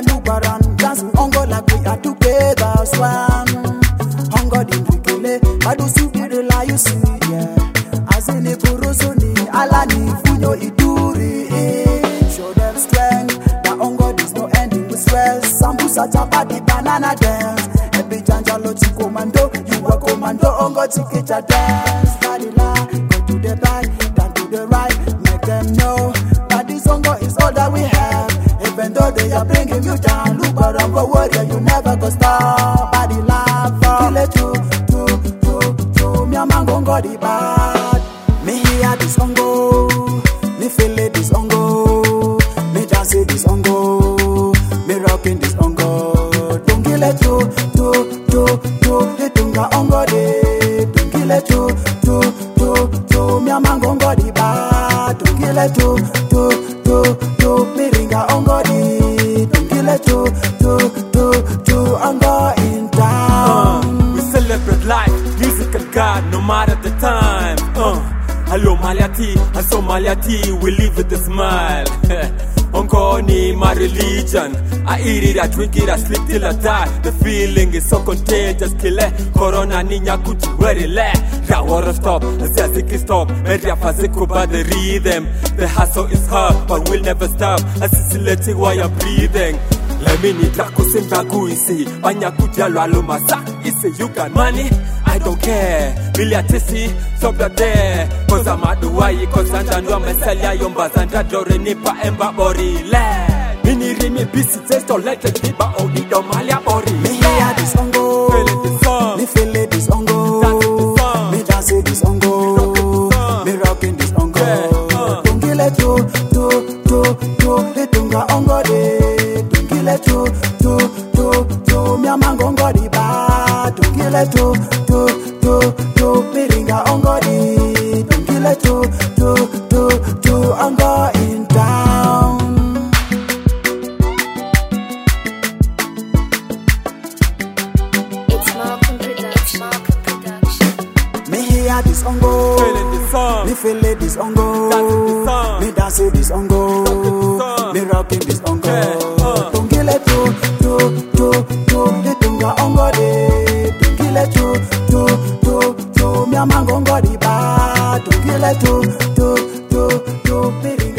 look around, dance ongo like we are together, swan. Ongo di ndikele, badu subiri la you see, yeah. Azini kuruzuni, alani funyo iduri, show them strength, that ongo there's no ending with stress. Sambusa chapati banana dance, every janja loti commando, you are commando, ongo chikicha dance. Kadila, go to the back, down to the right, make them know that this ongo is all that we have. Even though they are bringing you down, look around for warrior, you never go stop. Body laugh, kill it to me a man gon' go the bad. Me hear this ongo, me feel it this ongo, me dance this ongo, me rocking this ongo. Don't kill it to tunga ongo de. Don't kill it to me a man gon' go the bad. Don't kill it to me ringa ongo di. Don't kill it to ongo in town. We celebrate life, music and God, no matter the time. Hello Maliati, and so Maliati, we live with a smile. Ongo ni my religion. I eat it, I drink it, I sleep till I die. The feeling is so contagious, kill it. Corona niña kuti where it lay. Water stop, the sick stop. Media faziko by the rhythm. The hustle is hard, but we'll never stop. Assimilating while you're breathing. Let me need to go sing bagu isi. Banya kutia lalo masa. Isi you got money, I don't care. Biliatisi, stop that there. Cause I'm at the way, cause I'm done meselia yomba zanda dore nipa emba bori le. Mini rimi bisi testo let it be ba odi do malia bori. Me hear this ongo, feel it this song. me feel it this ongo. Dance this ongo, me rocking this ongo. Don't kill it to tunga ongo de. Don't kill it to me a man gongo di ba. Don't kill it to me ringa ongo di. Don't kill it to ongo in town. It's Malcolm Production. Me hear this ongo, Feeling this song. me feel it this ongo, Dance this song. me dance this ongo, me rocking this ongo. Don't kill it to tunga ongo de. Don't kill it to me a man gongo di ba. Don't kill it to me.